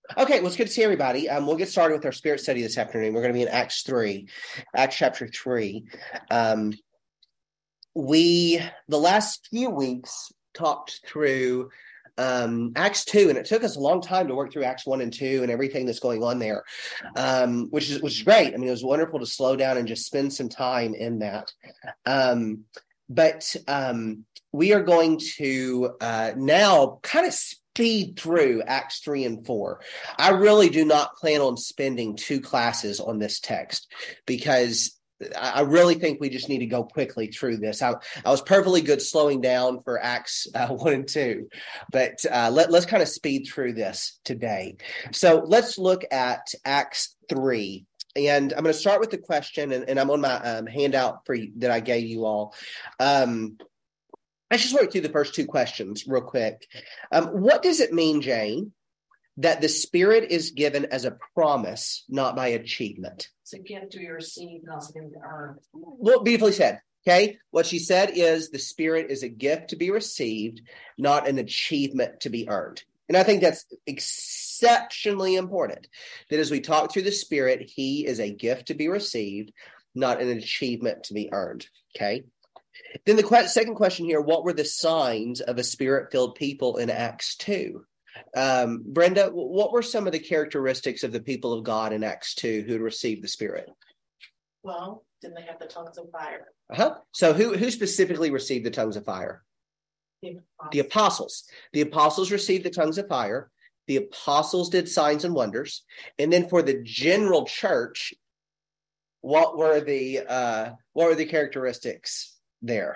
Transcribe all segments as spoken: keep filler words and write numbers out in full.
Okay, well, it's good to see everybody. Um, we'll get started with our spirit study this afternoon. We're going to be in Acts three, Acts chapter three. Um, we, the last few weeks, talked through um, Acts two, and it took us a long time to work through Acts one and two and everything that's going on there, um, which is which is great. I mean, it was wonderful to slow down and just spend some time in that. Um, but um, we are going to uh, now kind of speed through Acts three and four. I really do not plan on spending two classes on this text because I really think we just need to go quickly through this. I, I was perfectly good slowing down for Acts uh, one and two, but uh, let, let's kind of speed through this today. So let's look at Acts three. And I'm going to start with the question, and, and I'm on my um, handout for you, that I gave you all. Um, Let's just work through the first two questions real quick. Um, what does it mean, Jane, that the Spirit is given as a promise, not by achievement? It's a gift to be received, not something to earn. Well, beautifully said. Okay. What she said is the Spirit is a gift to be received, not an achievement to be earned. And I think that's exceptionally important, that as we talk through the Spirit, he is a gift to be received, not an achievement to be earned. Okay. Then the que- second question here, what were the signs of a Spirit-filled people in Acts two? Um, Brenda, what were some of the characteristics of the people of God in Acts two who had received the Spirit? Well, didn't they have the tongues of fire? Uh-huh. So who, who specifically received the tongues of fire? The apostles. The apostles. The apostles received the tongues of fire. The apostles did signs and wonders. And then for the general church, what were the uh, what were the characteristics there?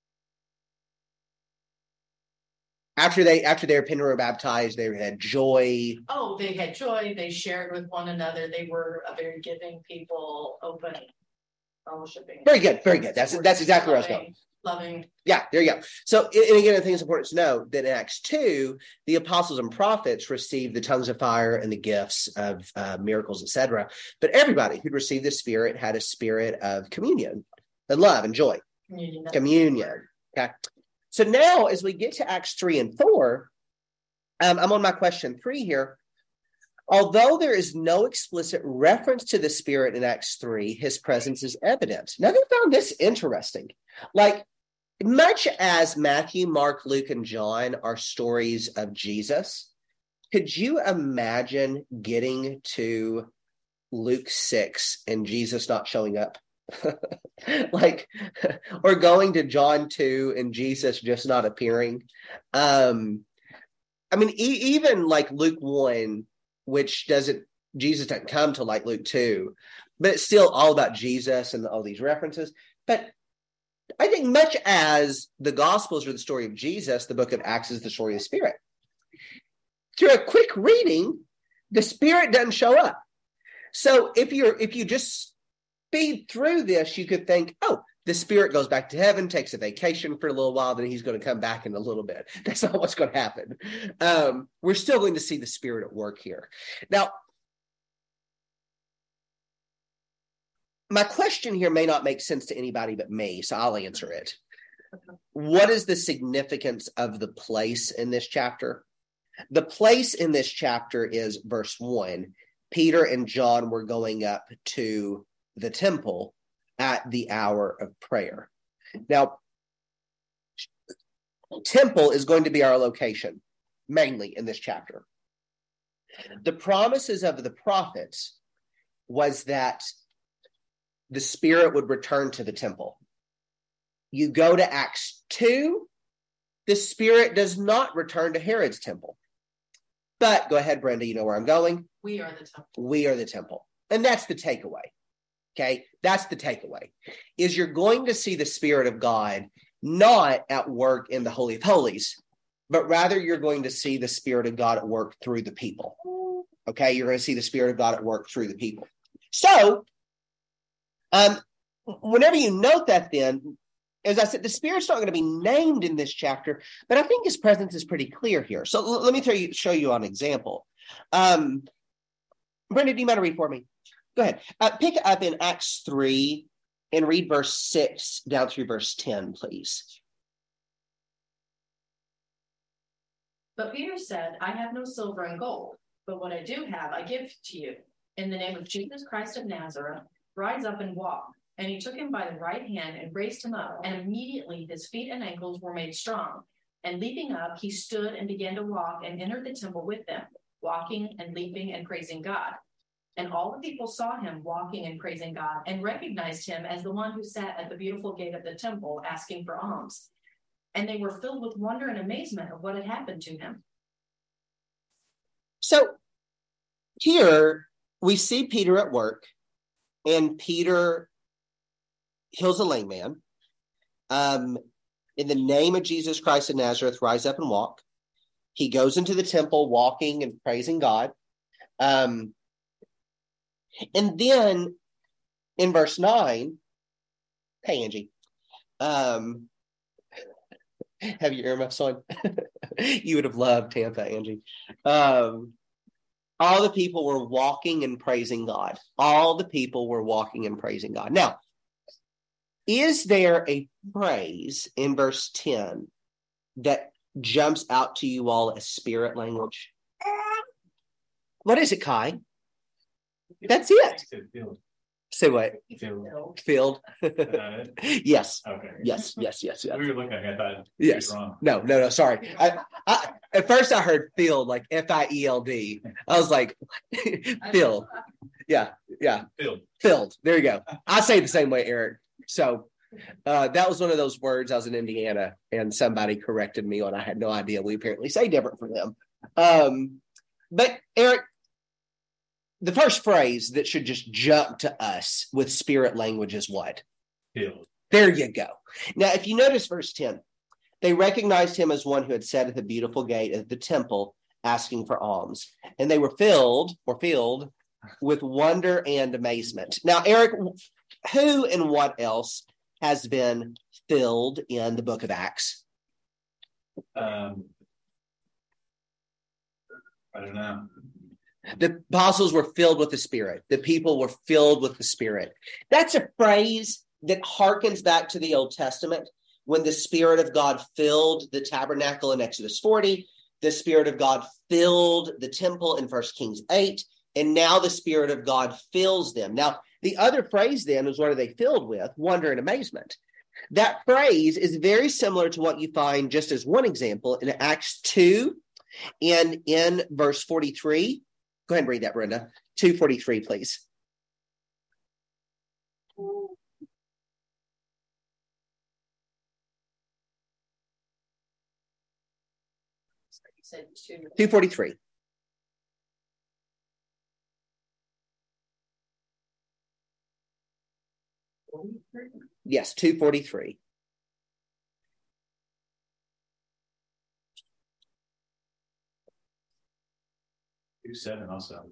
After they after their repented were baptized, they had joy. Oh, they had joy. They shared with one another. They were a very giving people, open, fellowshipping. Very good, very good. That's that's exactly where I was going. Loving. Yeah, there you go. So, and again, I think it's important to know that in Acts two, the apostles and prophets received the tongues of fire and the gifts of uh, miracles, et cetera. But everybody who'd received the Spirit had a spirit of communion and love and joy. Communion. Communion. Okay. So now, as we get to Acts three and four, um, I'm on my question three here. Although there is no explicit reference to the Spirit in Acts three, his presence is evident. Now, they found this interesting. Like, much as Matthew, Mark, Luke, and John are stories of Jesus, could you imagine getting to Luke six and Jesus not showing up? Like, or going to John two and Jesus just not appearing? Um, I mean, e- even like Luke one, which doesn't, Jesus doesn't come to like Luke two, but it's still all about Jesus and all these references. But I think much as the Gospels are the story of Jesus, the book of Acts is the story of the Spirit. Through a quick reading, the Spirit doesn't show up. So if you're if you just speed through this, you could think, oh, the Spirit goes back to heaven, takes a vacation for a little while, then he's going to come back in a little bit. That's not what's going to happen. Um, we're still going to see the Spirit at work here. Now, my question here may not make sense to anybody but me, so I'll answer it. What is the significance of the place in this chapter? The place in this chapter is verse one. Peter and John were going up to the temple at the hour of prayer. Now, temple is going to be our location, mainly in this chapter. The promises of the prophets was that the Spirit would return to the temple. You go to Acts two, the Spirit does not return to Herod's temple. But go ahead, Brenda, you know where I'm going. We are the temple. We are the temple. And that's the takeaway. Okay, that's the takeaway, is you're going to see the Spirit of God not at work in the Holy of Holies, but rather you're going to see the Spirit of God at work through the people. Okay, you're going to see the Spirit of God at work through the people. So, um, whenever you note that, then, as I said, the Spirit's not going to be named in this chapter, but I think his presence is pretty clear here. So l- let me tell you, show you an example. Um, Brenda, do you mind to read for me? Go ahead. Uh, pick up in Acts three and read verse six down through verse ten, please. But Peter said, I have no silver and gold, But what I do have, I give to you. In the name of Jesus Christ of Nazareth, rise up and walk. And he took him by the right hand and raised him up. And immediately his feet and ankles were made strong. And leaping up, he stood and began to walk and entered the temple with them, walking and leaping and praising God. And all the people saw him walking and praising God and recognized him as the one who sat at the beautiful gate of the temple asking for alms. And they were filled with wonder and amazement of what had happened to him. So here we see Peter at work, and Peter heals a lame man. Um, in the name of Jesus Christ of Nazareth, rise up and walk. He goes into the temple walking and praising God. Um, and then in verse nine, hey, Angie, um, have your earmuffs on? You would have loved Tampa, Angie. Um, all the people were walking and praising God. All the people were walking and praising God. Now, is there a phrase in verse ten that jumps out to you all as spirit language? What is it, Kai? That's it. Say what? Filled. Filled. Uh, Yes. okay. Yes. Yes. Yes. Yes. We were looking at that. Yes. Wrong. No. No. No. Sorry. I, I, at first, I heard filled, like F I E L D. I was like, filled. Yeah. Yeah. Filled. Filled. There you go. I say the same way, Eric. So uh, that was one of those words. I was in Indiana, and somebody corrected me on. I had no idea. We apparently say different from them. Um, but Eric, the first phrase that should just jump to us with spirit language is what? Filled. There you go. Now, if you notice verse ten, they recognized him as one who had sat at the beautiful gate of the temple asking for alms. And they were filled or filled with wonder and amazement. Now, Eric, who and what else has been filled in the book of Acts? Um, I don't know. The apostles were filled with the Spirit. The people were filled with the Spirit. That's a phrase that harkens back to the Old Testament when the Spirit of God filled the tabernacle in Exodus forty. The Spirit of God filled the temple in First Kings eight. And now the Spirit of God fills them. Now, the other phrase then is, what are they filled with? Wonder and amazement. That phrase is very similar to what you find, just as one example, in Acts two and in verse forty-three. Go ahead and read that, Brenda. two forty-three, please. You said two. two forty-three. Yes, two forty-three. Two seven also.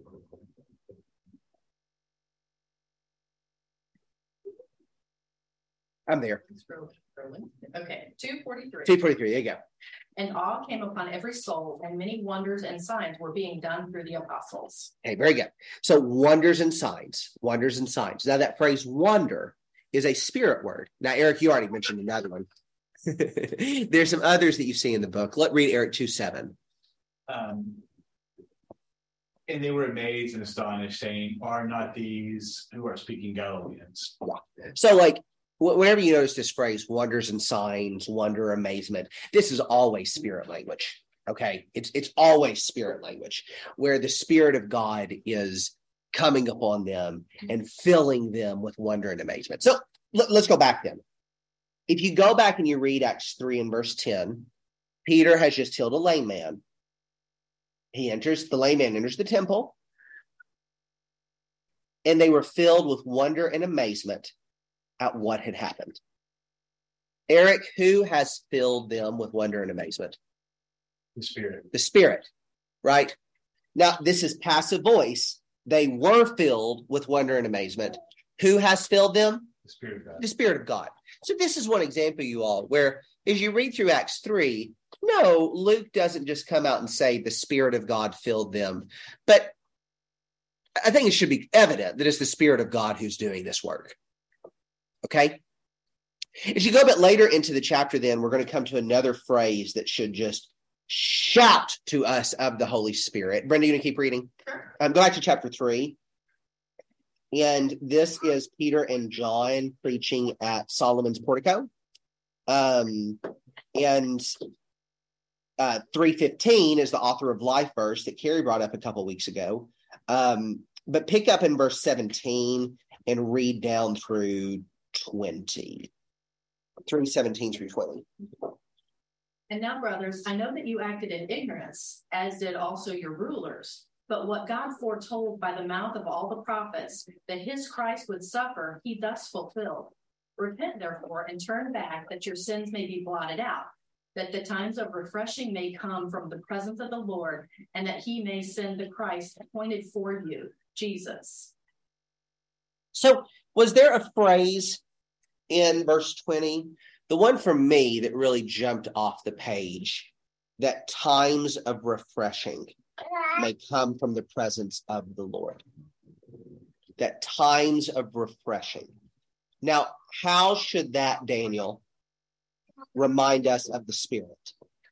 I'm there. Okay, two forty-three. two forty-three, there you go. And awe came upon every soul, and many wonders and signs were being done through the apostles. Okay, very good. So wonders and signs, wonders and signs. Now that phrase wonder is a spirit word. Now, Eric, you already mentioned another one. There's some others that you see in the book. Let read Eric two seven. Um, and they were amazed and astonished, saying, "Are not these who are speaking Galileans?" So like, whenever you notice this phrase, wonders and signs, wonder, amazement, this is always spirit language. Okay. It's, it's always spirit language where the Spirit of God is coming upon them and filling them with wonder and amazement. So let, let's go back then. If you go back and you read Acts three and verse ten, Peter has just healed a lame man. He enters, the lame man enters the temple, and they were filled with wonder and amazement at what had happened. Eric, who has filled them with wonder and amazement? The Spirit. The Spirit, right? Now, this is passive voice. They were filled with wonder and amazement. Who has filled them? The Spirit of God. The Spirit of God. So this is one example, you all, where as you read through Acts three, no, Luke doesn't just come out and say the Spirit of God filled them. But I think it should be evident that it's the Spirit of God who's doing this work. Okay? As you go a bit later into the chapter, then, we're going to come to another phrase that should just shout to us of the Holy Spirit. Brenda, you going to keep reading? Sure. Um, go back to chapter three. And this is Peter and John preaching at Solomon's portico. Um, and uh, three fifteen is the author of life verse that Carrie brought up a couple weeks ago. Um, but pick up in verse seventeen and read down through twenty. three seventeen through twenty. And now, brothers, I know that you acted in ignorance, as did also your rulers. But what God foretold by the mouth of all the prophets, that his Christ would suffer, he thus fulfilled. Repent, therefore, and turn back, that your sins may be blotted out, that the times of refreshing may come from the presence of the Lord, and that he may send the Christ appointed for you, Jesus. So was there a phrase in verse twenty, the one for me that really jumped off the page, that times of refreshing may come from the presence of the Lord? That times of refreshing. Now, how should that, Daniel, remind us of the Spirit?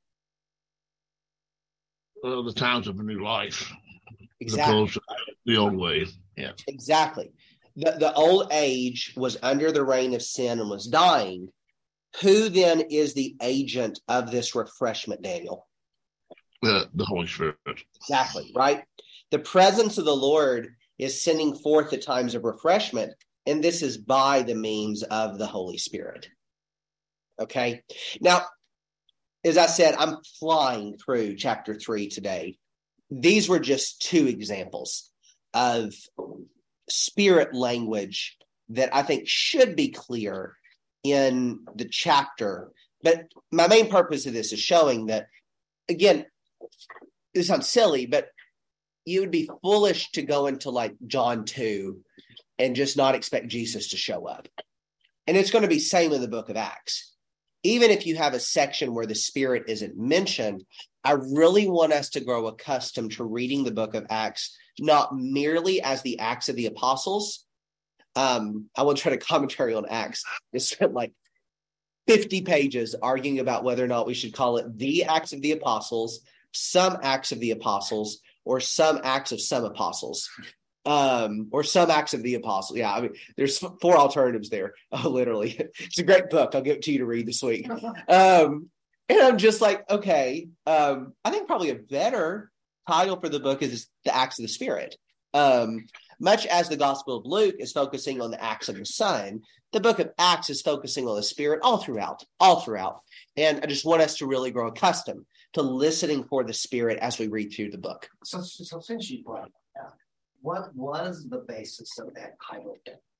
Well, the times of a new life. Exactly. Opposed to the old ways. Yeah. Exactly. The, the old age was under the reign of sin and was dying. Who then is the agent of this refreshment, Daniel? Uh, the Holy Spirit. Exactly, right? The presence of the Lord is sending forth the times of refreshment, and this is by the means of the Holy Spirit. Okay? Now, as I said, I'm flying through chapter three today. These were just two examples of spirit language that I think should be clear in the chapter. But my main purpose of this is showing that, again, this sounds silly, but you would be foolish to go into like John two and just not expect Jesus to show up. And it's going to be same in the book of Acts. Even if you have a section where the Spirit isn't mentioned, I really want us to grow accustomed to reading the book of Acts, not merely as the Acts of the Apostles. Um, I once read a commentary on Acts. It spent like fifty pages arguing about whether or not we should call it the Acts of the Apostles, some Acts of the Apostles, or some Acts of some Apostles, um, or some Acts of the Apostles. Yeah, I mean, there's four alternatives there. Oh, literally. It's a great book. I'll give it to you to read this week. Um, and I'm just like, okay, um, I think probably a better title for the book is The Acts of the Spirit. Um, much as the Gospel of Luke is focusing on the acts of the Son, the book of Acts is focusing on the Spirit all throughout, all throughout. And I just want us to really grow accustomed to listening for the Spirit as we read through the book. So, so since you brought it up, what was the basis of that title?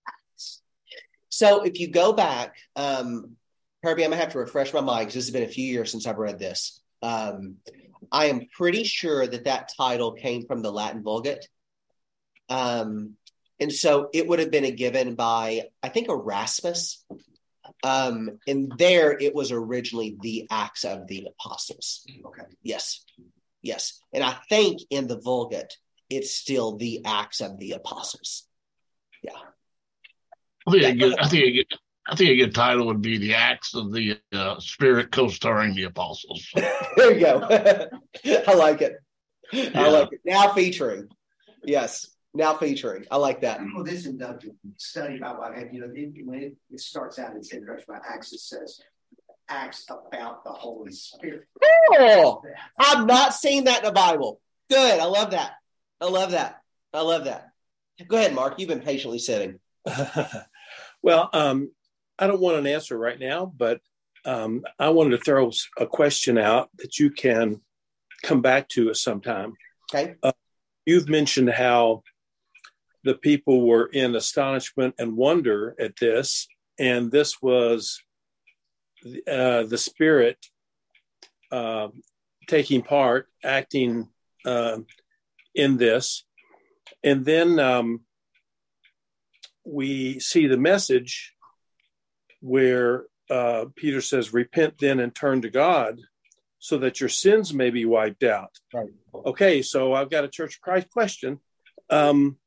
So if you go back, um, Herbie, I'm going to have to refresh my mind because this has been a few years since I've read this. Um, I am pretty sure that that title came from the Latin Vulgate. Um, and so it would have been a given by, I think, Erasmus. Um, and there it was originally the Acts of the Apostles. Okay. Yes. Yes. And I think in the Vulgate, it's still the Acts of the Apostles. Yeah. I think, yeah, a good, I, think a good, I think a good title would be The Acts of the uh, Spirit co-starring the Apostles. There you go. I like it. Yeah. I like it. Now featuring. Yes. Now featuring. I like that. Well, this inductive study about what I have, you know, it, when it, it starts out, it's introduction by Acts, it says Acts about the Holy Spirit. Oh, I've not seen that in the Bible. Good. I love that. I love that. I love that. Go ahead, Mark. You've been patiently sitting. Well, um, I don't want an answer right now, but um, I wanted to throw a question out that you can come back to us sometime. Okay. Uh, you've mentioned how the people were in astonishment and wonder at this, and this was uh, the Spirit uh, taking part, acting uh, in this. And then um, we see the message where uh, Peter says, repent then and turn to God so that your sins may be wiped out. Right. Okay, so I've got a Church of Christ question. Um,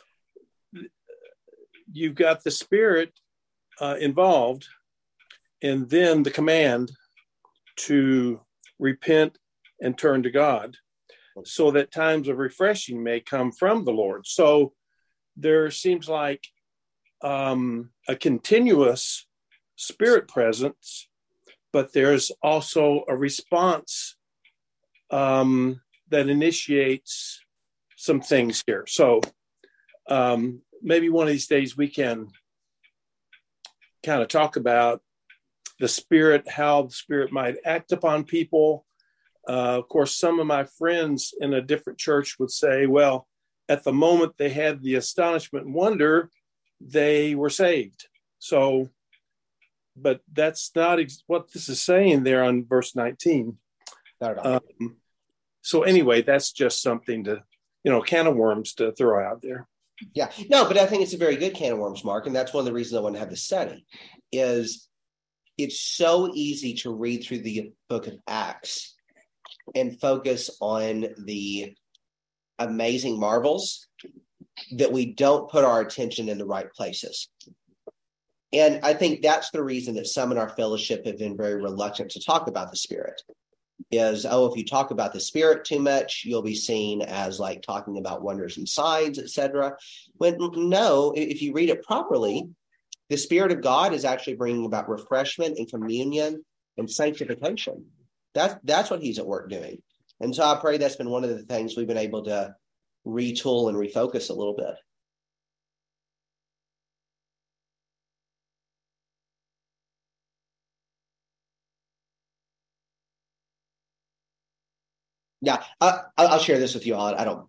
you've got the Spirit uh, involved, and then the command to repent and turn to God, so that times of refreshing may come from the Lord. So there seems like um, a continuous Spirit presence, but there's also a response um, that initiates some things here. So um, maybe one of these days we can kind of talk about the Spirit, how the Spirit might act upon people. Uh, of course, some of my friends in a different church would say, well, at the moment they had the astonishment and wonder, they were saved. So, but that's not ex- what this is saying there on verse nineteen. Um, so anyway, that's just something to, you know, can of worms to throw out there. Yeah, no, but I think it's a very good can of worms, Mark. And that's one of the reasons I want to have this study is it's so easy to read through the book of Acts and focus on the amazing marvels that we don't put our attention in the right places. And I think that's the reason that some in our fellowship have been very reluctant to talk about the Spirit is, oh, if you talk about the Spirit too much, you'll be seen as like talking about wonders and signs, et cetera. When no, if you read it properly, the Spirit of God is actually bringing about refreshment and communion and sanctification. That's, that's what he's at work doing. And so I pray that's been one of the things we've been able to retool and refocus a little bit. Yeah, I, I'll share this with you all. I don't.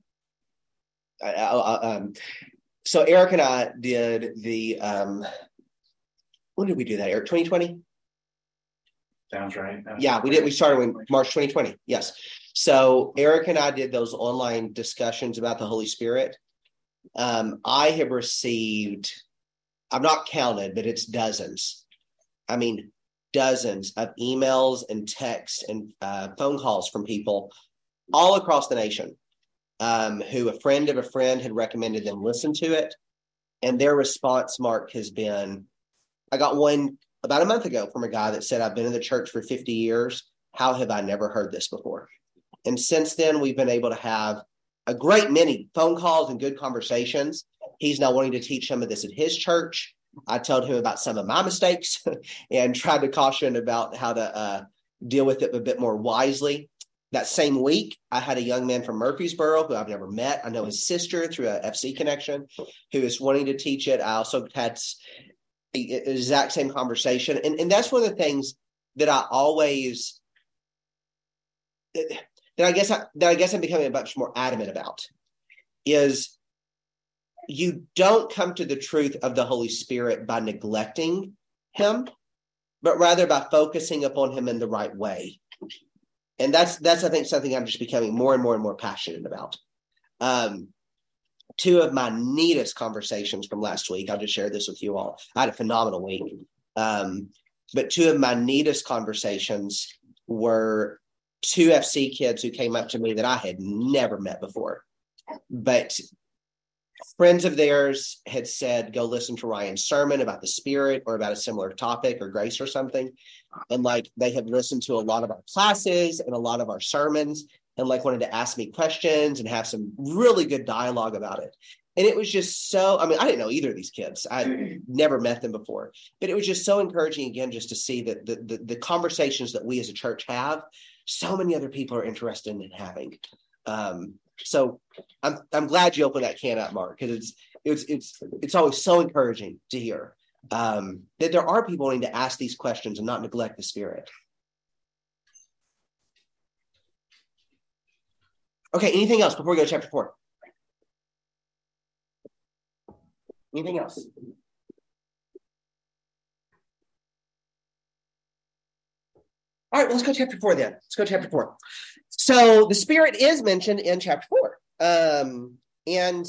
I, I, um, so Eric and I did the. Um, when did we do that, Eric? twenty twenty? Sounds right. That's yeah, we did. We started in March twenty twenty. Yes. So Eric and I did those online discussions about the Holy Spirit. Um, I have received, I've not counted, but it's dozens. I mean, dozens of emails and texts and uh, phone calls from people all across the nation um, who a friend of a friend had recommended them listen to it. And their response, Mark, has been, I got one about a month ago from a guy that said, I've been in the church for fifty years. How have I never heard this before? And since then, we've been able to have a great many phone calls and good conversations. He's now wanting to teach some of this at his church. I told him about some of my mistakes and tried to caution about how to uh, deal with it a bit more wisely. That same week, I had a young man from Murfreesboro who I've never met. I know his sister through a F C connection who is wanting to teach it. I also had the exact same conversation. And, and that's one of the things that I always, that I guess I, that I guess I'm becoming much more adamant about is you don't come to the truth of the Holy Spirit by neglecting him, but rather by focusing upon him in the right way. And that's, that's I think, something I'm just becoming more and more and more passionate about. Um, two of my neatest conversations from last week, I'll just share this with you all. I had a phenomenal week. Um, but two of my neatest conversations were two F C kids who came up to me that I had never met before. But friends of theirs had said, go listen to Ryan's sermon about the Spirit or about a similar topic or grace or something. And like they had listened to a lot of our classes and a lot of our sermons and like wanted to ask me questions and have some really good dialogue about it. And it was just so, I mean, I didn't know either of these kids. I'd never met them before, but it was just so encouraging again, just to see that the, the, the conversations that we as a church have, so many other people are interested in having. Um, so I'm I'm glad you opened that can up, Mark, because it's it's it's it's always so encouraging to hear um, that there are people wanting to ask these questions and not neglect the Spirit. Okay, anything else before we go to chapter four? Anything else? All right, well, let's go to chapter four then. Let's go to chapter four. So the Spirit is mentioned in chapter four. Um, and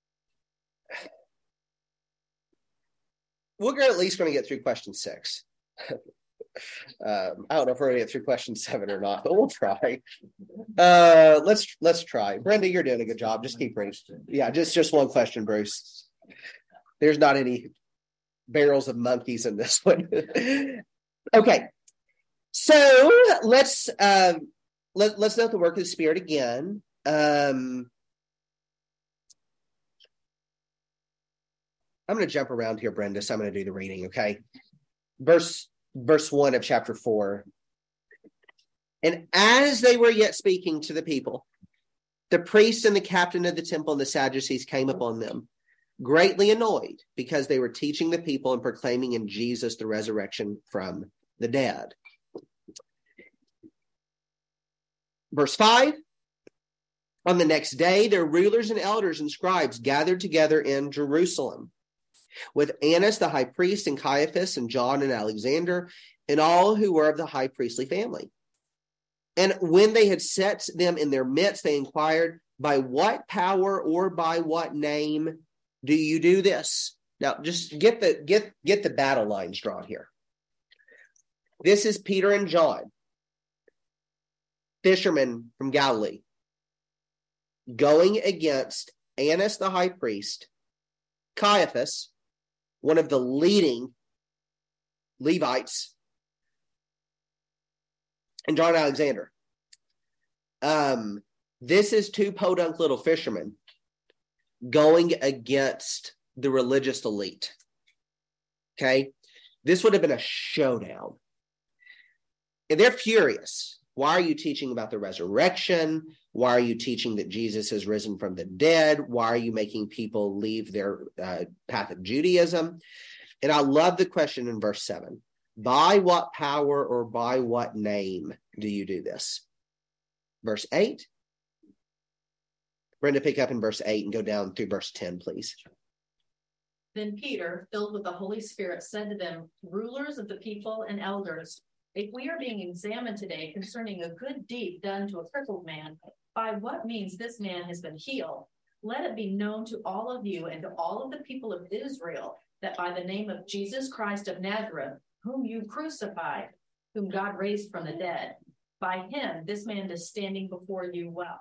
we're at least going to get through question six. um, I don't know if we're going to get through question seven or not, but we'll try. Uh, let's let's try. Brenda, you're doing a good job. Just keep reading. Yeah, just, just one question, Bruce. There's not any barrels of monkeys in this one. Okay. So let's um, let, let's note the work of the Spirit again. Um, I'm going to jump around here, Brenda, so I'm going to do the reading, okay? Verse, verse one of chapter four. And as they were yet speaking to the people, the priest and the captain of the temple and the Sadducees came upon them, greatly annoyed, because they were teaching the people and proclaiming in Jesus the resurrection from the dead. Verse five, on the next day, their rulers and elders and scribes gathered together in Jerusalem with Annas the high priest and Caiaphas and John and Alexander and all who were of the high priestly family. And when they had set them in their midst, they inquired, by what power or by what name do you do this? Now, just get the get get the battle lines drawn here. This is Peter and John, fishermen from Galilee, going against Annas the high priest, Caiaphas, one of the leading Levites, and John Alexander. Um, this is two podunk little fishermen going against the religious elite. Okay? This would have been a showdown. And they're furious. Why are you teaching about the resurrection? Why are you teaching that Jesus has risen from the dead? Why are you making people leave their uh, path of Judaism? And I love the question in verse seven. By what power or by what name do you do this? Verse eight. Brenda, pick up in verse eight and go down through verse ten, please. Then Peter, filled with the Holy Spirit, said to them, rulers of the people and elders, if we are being examined today concerning a good deed done to a crippled man, by what means this man has been healed, let it be known to all of you and to all of the people of Israel that by the name of Jesus Christ of Nazareth, whom you crucified, whom God raised from the dead, by him this man is standing before you well.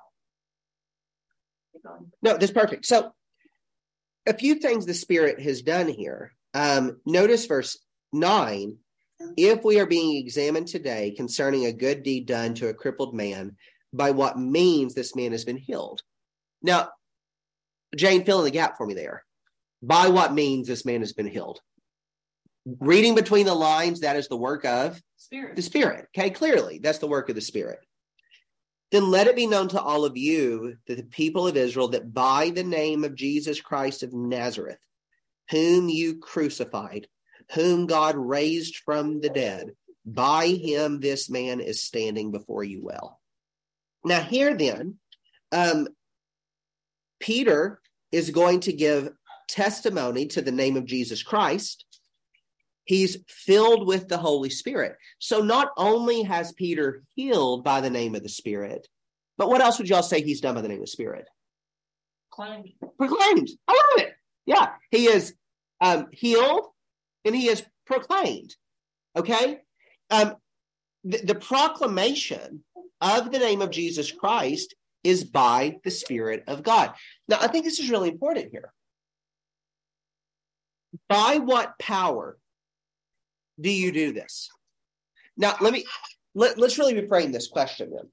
No, that's perfect. So a few things the Spirit has done here. Um, notice verse nine. If we are being examined today concerning a good deed done to a crippled man, by what means this man has been healed. Now, Jane, fill in the gap for me there. By what means this man has been healed. Reading between the lines, that is the work of Spirit. the Spirit. Okay, clearly, that's the work of the Spirit. Then let it be known to all of you, that the people of Israel, that by the name of Jesus Christ of Nazareth, whom you crucified, whom God raised from the dead, by him this man is standing before you well. Now here then, um, Peter is going to give testimony to the name of Jesus Christ. He's filled with the Holy Spirit. So not only has Peter healed by the name of the Spirit, but what else would y'all say he's done by the name of the Spirit? Proclaimed. Proclaimed. I love it. Yeah, he is um, healed and he is proclaimed. Okay? Um, the, the proclamation of the name of Jesus Christ is by the Spirit of God. Now, I think this is really important here. By what power do you do this? Now, let me let, let's really reframe this question then.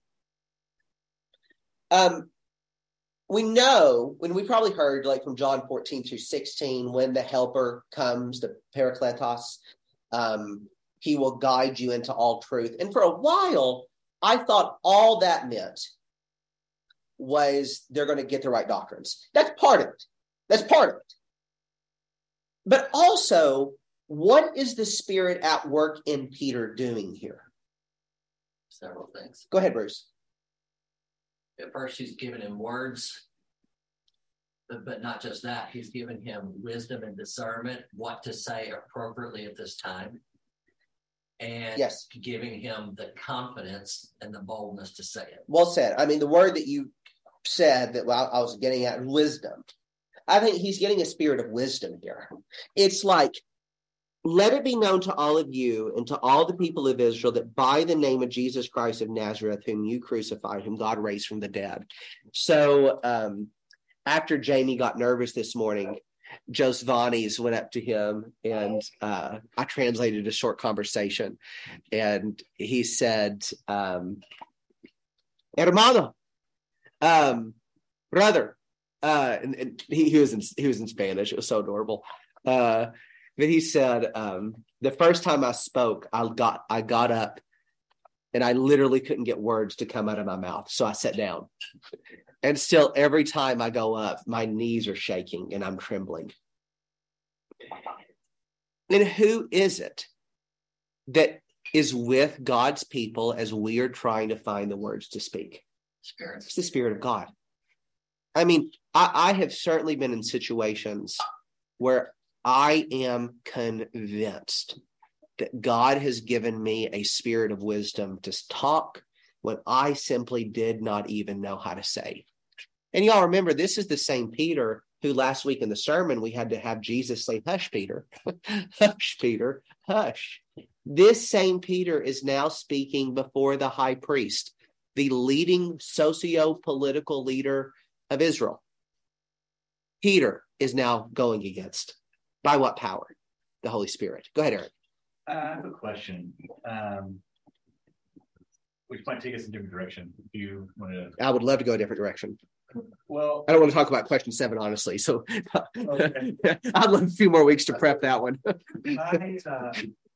Um, we know, when we probably heard like from John fourteen through sixteen, when the helper comes, the Parakletos, um, he will guide you into all truth. And for a while, I thought all that meant was they're going to get the right doctrines. That's part of it. That's part of it. But also, what is the Spirit at work in Peter doing here? Several things. Go ahead, Bruce. At first, he's given him words, but, but not just that. He's given him wisdom and discernment, what to say appropriately at this time, and yes, giving him the confidence and the boldness to say it. Well said. I mean, the word that you said that well, I was getting at, wisdom. I think he's getting a spirit of wisdom here. It's like, let it be known to all of you and to all the people of Israel that by the name of Jesus Christ of Nazareth, whom you crucified, whom God raised from the dead. So um, after Jamie got nervous this morning, Josvanis went up to him and uh, I translated a short conversation. And he said, um, hermano, um, brother. Uh, and, and he, he was in he was in Spanish. It was so adorable. Uh, but he said, um, the first time I spoke, I got I got up, and I literally couldn't get words to come out of my mouth, so I sat down. And still, every time I go up, my knees are shaking and I'm trembling. And who is it that is with God's people as we are trying to find the words to speak? Spirit. It's the Spirit of God. I mean, I, I have certainly been in situations where I am convinced that God has given me a spirit of wisdom to talk when I simply did not even know how to say. And y'all remember, this is the same Peter who last week in the sermon, we had to have Jesus say, hush, Peter, hush, Peter, hush. This same Peter is now speaking before the high priest, the leading socio-political leader of Israel. Peter is now going against. By what power? The Holy Spirit. Go ahead, Eric. Uh, I have a question, um, which might take us in a different direction. If you want to, I would love to go a different direction. Well, I don't want to talk about question seven, honestly. So okay. I'd love a few more weeks to prep that one. I, uh,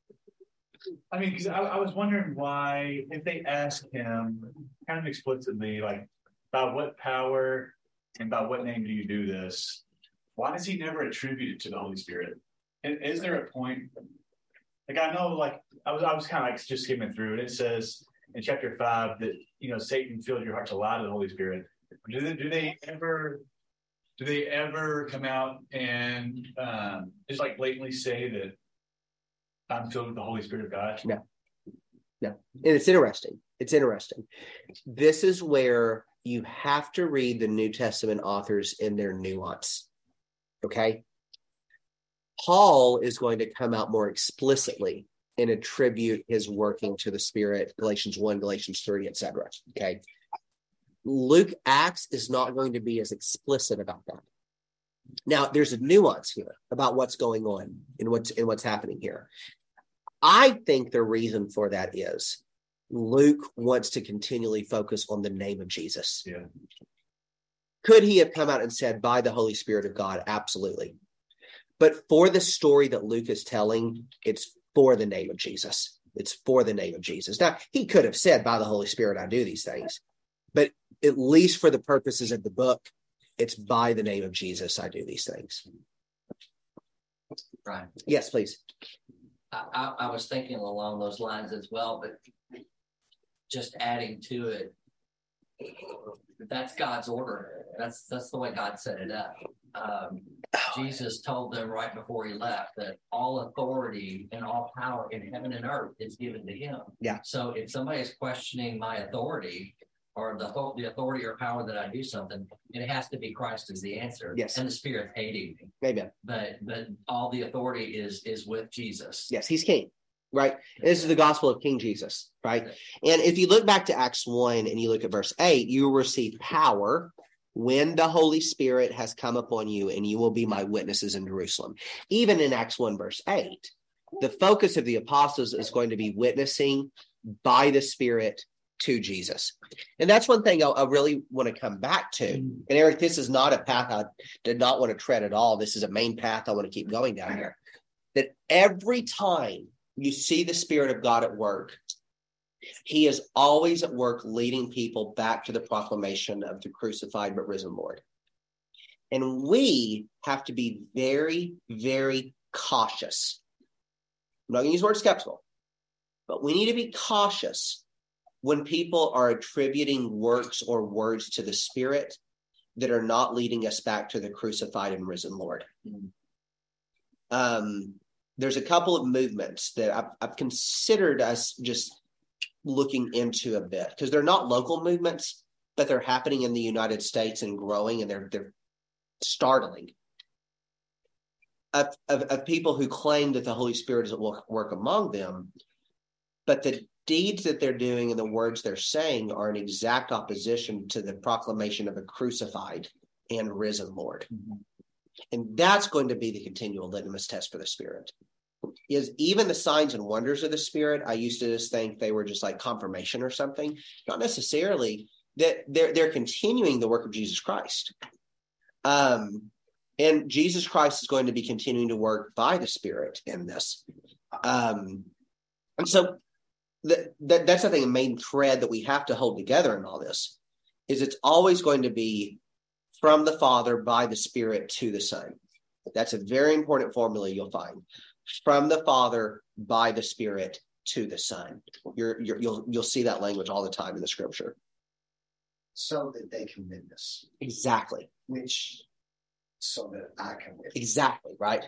I mean, because I, I was wondering why, if they ask him kind of explicitly, like, by what power and by what name do you do this? Why does he never attribute it to the Holy Spirit? And is there a point? Like, I know, like, I was, I was kind of like just skimming through it. It says in chapter five that, you know, Satan filled your heart to lie to the Holy Spirit. Do they, do they ever, do they ever come out and um, just like blatantly say that I'm filled with the Holy Spirit of God? No, no. And it's interesting. It's interesting. This is where you have to read the New Testament authors in their nuance. Okay. Paul is going to come out more explicitly and attribute his working to the Spirit, Galatians one, Galatians three, et cetera. Okay. Luke Acts is not going to be as explicit about that. Now, there's a nuance here about what's going on and what's and what's happening here. I think the reason for that is Luke wants to continually focus on the name of Jesus. Yeah. Could he have come out and said, by the Holy Spirit of God? Absolutely. But for the story that Luke is telling, it's for the name of Jesus. It's for the name of Jesus. Now, he could have said, by the Holy Spirit, I do these things. But at least for the purposes of the book, it's by the name of Jesus, I do these things. Right. Yes, please. I, I, I was thinking along those lines as well, but just adding to it, that's God's order. That's that's the way God set it up. Um, Jesus told them right before he left that all authority and all power in heaven and earth is given to him. Yeah. So if somebody is questioning my authority or the the authority or power that I do something, it has to be Christ is the answer. Yes. And the Spirit hating me. Amen. But but all the authority is is with Jesus. Yes, he's king, right? And this is the gospel of King Jesus, right? And if you look back to Acts one and you look at verse eight, you will receive power when the Holy Spirit has come upon you, and you will be my witnesses in Jerusalem. Even in Acts one, verse eight, the focus of the apostles is going to be witnessing by the Spirit to Jesus. And that's one thing I, I really want to come back to. And Eric, this is not a path I did not want to tread at all. This is a main path I want to keep going down here. That every time you see the Spirit of God at work, he is always at work leading people back to the proclamation of the crucified but risen Lord. And we have to be very, very cautious. I'm not going to use the word skeptical, but we need to be cautious when people are attributing works or words to the Spirit that are not leading us back to the crucified and risen Lord. Um, there's a couple of movements that I've, I've considered us just looking into a bit, because they're not local movements, but they're happening in the United States and growing, and they're they're startling. Of, of, of people who claim that the Holy Spirit is at work among them, but the deeds that they're doing and the words they're saying are in exact opposition to the proclamation of a crucified and risen Lord. Mm-hmm. And that's going to be the continual litmus test for the Spirit. Is even the signs and wonders of the Spirit, I used to just think they were just like confirmation or something. Not necessarily. that they're they're continuing the work of Jesus Christ. Um, and Jesus Christ is going to be continuing to work by the Spirit in this. Um, and so that, that that's I think a main thread that we have to hold together in all this, is it's always going to be from the Father by the Spirit to the Son. That's a very important formula you'll find. From the Father by the Spirit to the Son. You're, you're, you'll you'll see that language all the time in the Scripture. So that they can witness. Exactly. Which, so that I can witness. Exactly, right?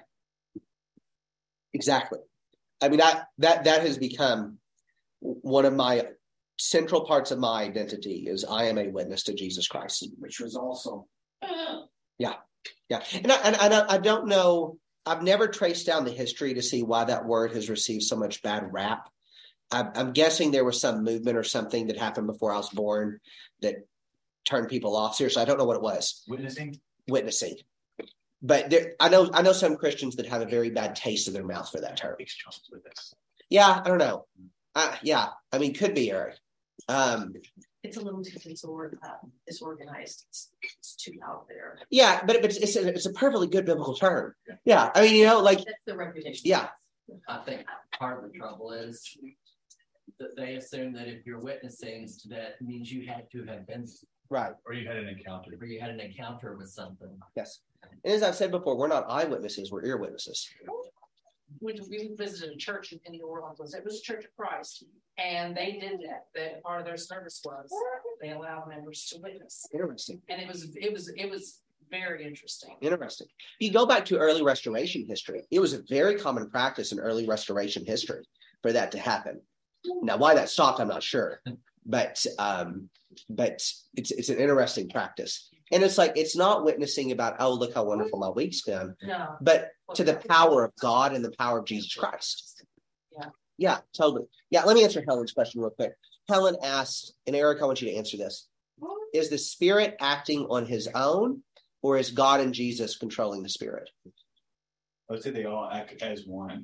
Exactly. I mean, I, that that has become one of my central parts of my identity, is I am a witness to Jesus Christ. Which was also. Yeah, yeah. And I, and I, I don't know, I've never traced down the history to see why that word has received so much bad rap. I'm, I'm guessing there was some movement or something that happened before I was born that turned people off. Seriously, I don't know what it was. Witnessing? Witnessing. But there, I know I know some Christians that have a very bad taste in their mouth for that term. Yeah, I don't know. Uh, yeah, I mean, could be, Eric. Um, It's a little too disor- uh, disorganized. It's, it's too out there. yeah, but, but it's, a, it's a perfectly good biblical term. Yeah, I mean, you know, like. That's the reputation. Yeah. I think part of the trouble is that they assume that if you're witnessing, that means you had to have been, Right. Or you had an encounter. or you had an encounter with something. Yes. And as I've said before, we're not eyewitnesses, we're ear witnesses. When we visited a church in New Orleans, it was a Church of Christ, and they did that. That part of their service was they allowed members to witness, Interesting. and it was it was it was very interesting. Interesting. You go back to early Restoration history. It was a very common practice in early Restoration history for that to happen. Now, why that stopped, I'm not sure, but um, but it's it's an interesting practice. And it's like, it's not witnessing about, oh, look how wonderful my week's been, No, but to the power of God and the power of Jesus Christ. Yeah. Yeah, totally. Yeah, let me answer Helen's question real quick. Helen asked, and Eric, I want you to answer this. Is the Spirit acting on his own, or is God and Jesus controlling the Spirit? I would say they all act as one.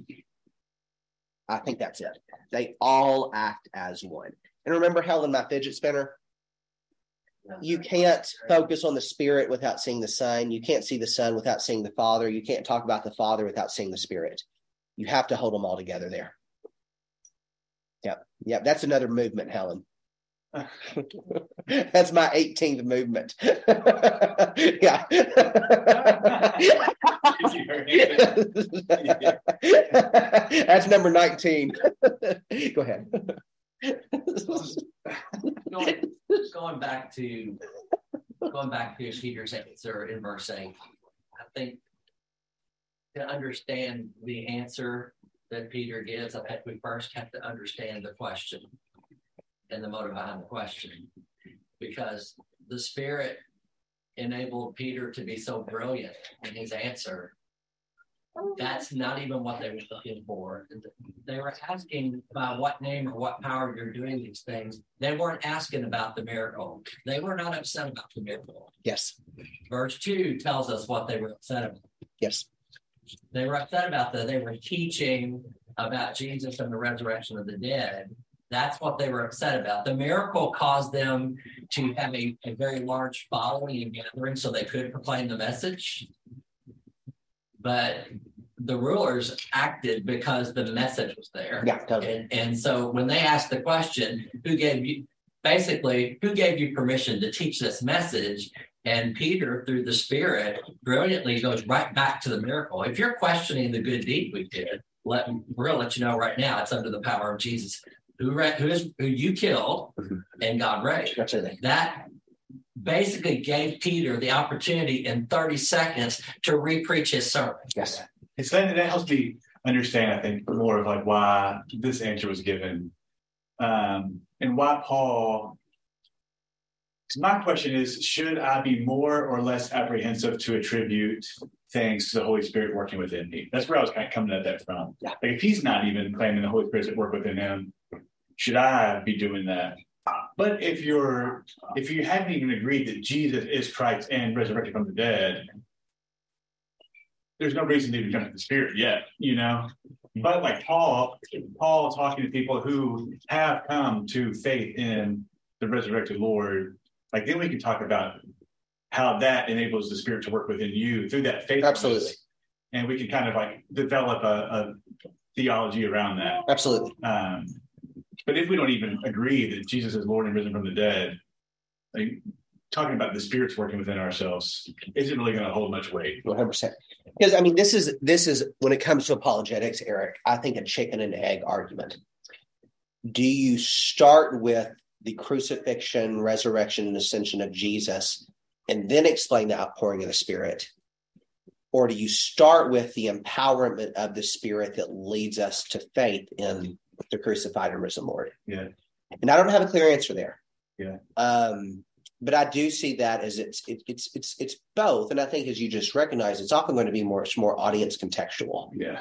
I think that's it. They all act as one. And remember, Helen, my fidget spinner? You can't focus on the Spirit without seeing the Son. You can't see the Son without seeing the Father. You can't talk about the Father without seeing the Spirit. You have to hold them all together there. Yep. Yep. That's another movement, Helen. That's my eighteenth movement. Yeah. That's number nineteen. Go ahead. going, going back to going back to Peter's answer in verse eight, I think to understand the answer that Peter gives, I think we first have to understand the question and the motive behind the question, because the Spirit enabled Peter to be so brilliant in his answer. That's not even what they were looking for. They were asking by what name or what power you're doing these things. They weren't asking about the miracle. They were not upset about the miracle. Yes. Verse two tells us what they were upset about. Yes. They were upset about that. They were teaching about Jesus and the resurrection of the dead. That's what they were upset about. The miracle caused them to have a, a very large following and gathering so they could proclaim the message. But the rulers acted because the message was there. Yeah, totally. And, and so when they asked the question, who gave you, basically, who gave you permission to teach this message? And Peter, through the Spirit, brilliantly goes right back to the miracle. If you're questioning the good deed we did, let, we're going to let you know right now it's under the power of Jesus, who, who, is, who you killed and God raised. That's right. That basically gave Peter the opportunity in thirty seconds to re-preach his sermon. Yes. It's that, that helps me understand, I think, more of like why this answer was given, um, and why Paul. My question is: should I be more or less apprehensive to attribute things to the Holy Spirit working within me? That's where I was kind of coming at that from. Yeah. Like if he's not even claiming the Holy Spirit's at work within him, should I be doing that? But if you're, if you haven't even agreed that Jesus is Christ and resurrected from the dead, there's no reason to even jump to the Spirit yet, you know. But like Paul, Paul talking to people who have come to faith in the resurrected Lord, like then we can talk about how that enables the Spirit to work within you through that faith. Absolutely. And we can kind of like develop a, a theology around that. Absolutely. Um, but if we don't even agree that Jesus is Lord and risen from the dead, like talking about the Spirit's working within ourselves isn't really going to hold much weight. one hundred percent. Because I mean, this is this is when it comes to apologetics, Eric, I think a chicken and egg argument. Do you start with the crucifixion, resurrection, and ascension of Jesus, and then explain the outpouring of the Spirit? Or do you start with the empowerment of the Spirit that leads us to faith in the crucified and risen Lord? Yeah. And I don't have a clear answer there. Yeah. Um, but I do see that as it's it, it's it's it's both. And I think, as you just recognize, it's often going to be more it's more audience contextual. Yeah.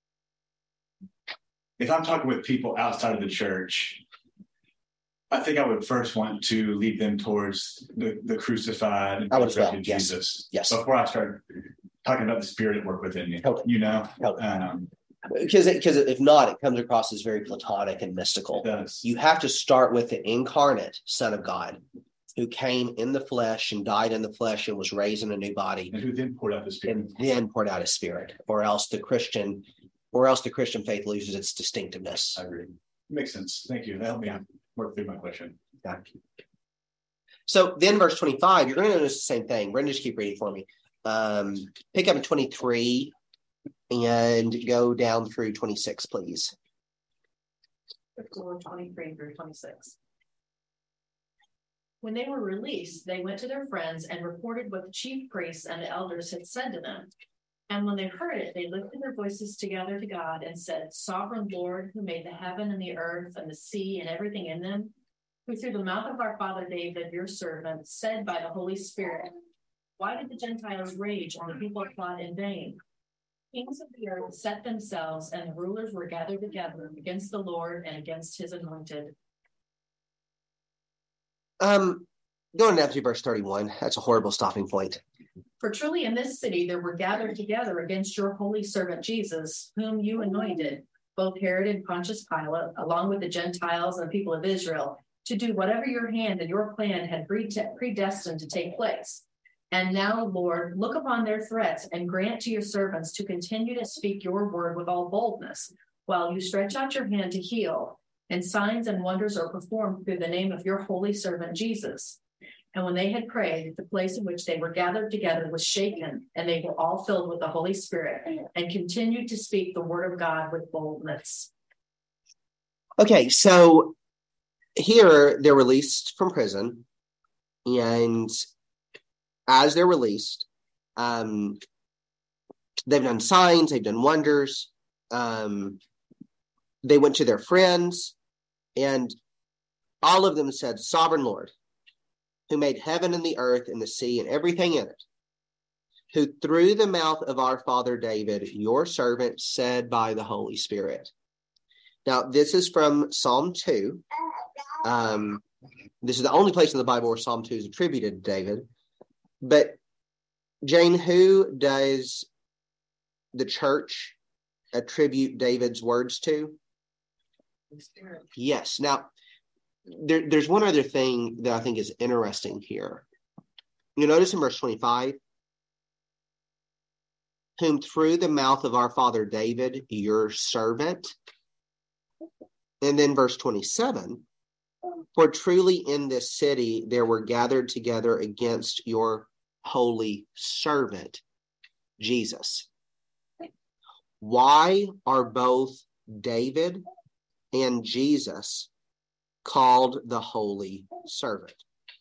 If I'm talking with people outside of the church, I think I would first want to lead them towards the, the crucified and resurrected well. Jesus. Yes. Before I start talking about the Spirit at work within you. Totally. You know? Totally. Um, Because because if not, it comes across as very platonic and mystical. it does. You have to start with the incarnate Son of God, who came in the flesh and died in the flesh and was raised in a new body, And who then poured out the Spirit. and then poured out His Spirit, or else the Christian, or else the Christian faith loses its distinctiveness. I agree. Makes sense. Thank you. That helped me work through my question. Yeah. So then, verse twenty-five, you're going to notice the same thing. Brenda, just keep reading for me. Um, pick up in twenty-three and go down through twenty-six, please. twenty-three through twenty-six. When they were released, they went to their friends and reported what the chief priests and the elders had said to them. And when they heard it, they lifted their voices together to God and said, Sovereign Lord, who made the heaven and the earth and the sea and everything in them, who through the mouth of our father David, your servant, said by the Holy Spirit, why did the Gentiles rage and the people plot in vain? Kings of the earth set themselves, and the rulers were gathered together against the Lord and against his anointed. Um, going down to verse thirty-one. That's a horrible stopping point. For truly in this city there were gathered together against your holy servant Jesus, whom you anointed, both Herod and Pontius Pilate, along with the Gentiles and the people of Israel, to do whatever your hand and your plan had predestined to take place. And now, Lord, look upon their threats and grant to your servants to continue to speak your word with all boldness, while you stretch out your hand to heal, and signs and wonders are performed through the name of your holy servant Jesus. And when they had prayed, the place in which they were gathered together was shaken, and they were all filled with the Holy Spirit, and continued to speak the word of God with boldness. Okay, so here they're released from prison, and as they're released, um, they've done signs, they've done wonders. Um, they went to their friends, and all of them said, Sovereign Lord, who made heaven and the earth and the sea and everything in it, who through the mouth of our father David, your servant, said by the Holy Spirit. Now, this is from Psalm two. Um, this is the only place in the Bible where Psalm two is attributed to David. But, Jane, who does the church attribute David's words to? Spirit. Yes. Now, there, there's one other thing that I think is interesting here. You notice in verse twenty-five, whom through the mouth of our father David, your servant. And then verse twenty-seven, for truly in this city there were gathered together against your holy servant, Jesus. Why are both David and Jesus called the holy servant?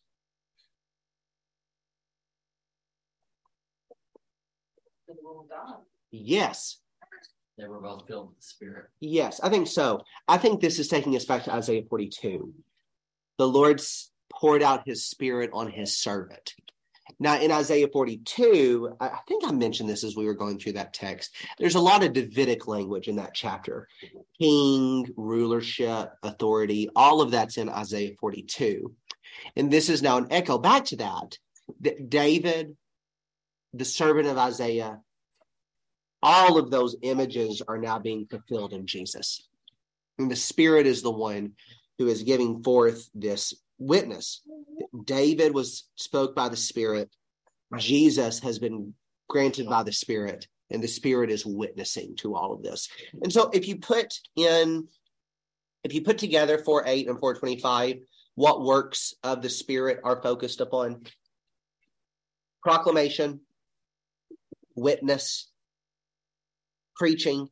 The will of God. Yes. They were both filled with the Spirit. Yes, I think so. I think this is taking us back to Isaiah forty-two. The Lord poured out his Spirit on his servant. Now, in Isaiah forty-two, I think I mentioned this as we were going through that text. There's a lot of Davidic language in that chapter. King, rulership, authority, all of that's in Isaiah forty-two. And this is now an echo back to that, that David, the servant of Isaiah, all of those images are now being fulfilled in Jesus. And the Spirit is the one who is giving forth this witness. David was spoke by the Spirit. Jesus has been granted by the Spirit, and the Spirit is witnessing to all of this. And so if you put in, if you put together four eight and four twenty-five, what works of the Spirit are focused upon? Proclamation, witness, preaching,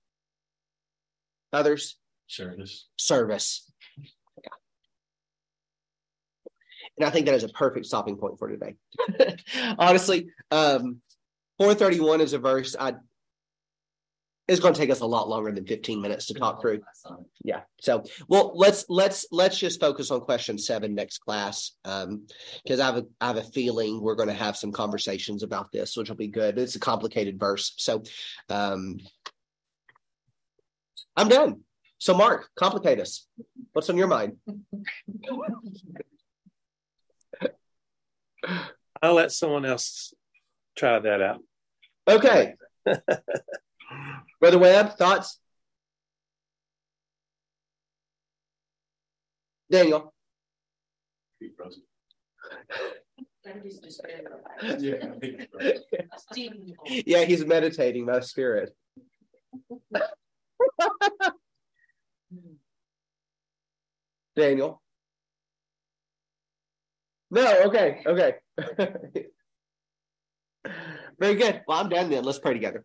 others? Service. Service. Yeah. And I think that is a perfect stopping point for today. Honestly, um, four thirty-one is a verse I it's going to take us a lot longer than fifteen minutes to talk through. Yeah. So, well, let's let's let's just focus on question seven next class, um, because I have a I have a feeling we're going to have some conversations about this, which will be good. It's a complicated verse, so um, I'm done. So, Mark, complicate us. What's on your mind? I'll let someone else try that out. Okay. Brother Webb, thoughts? Daniel? Yeah, he's meditating by spirit. Daniel? No, okay, okay. Very good. Well, I'm done then. Let's pray together.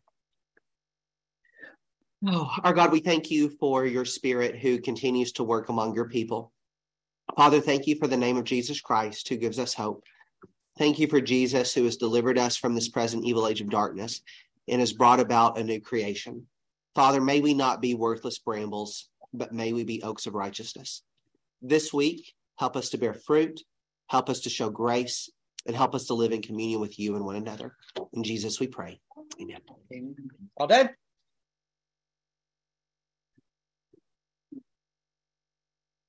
Oh, our God, we thank you for your Spirit who continues to work among your people. Father, thank you for the name of Jesus Christ who gives us hope. Thank you for Jesus who has delivered us from this present evil age of darkness and has brought about a new creation. Father, may we not be worthless brambles, but may we be oaks of righteousness. This week, help us to bear fruit, help us to show grace, and help us to live in communion with you and one another. In Jesus we pray. Amen. All done.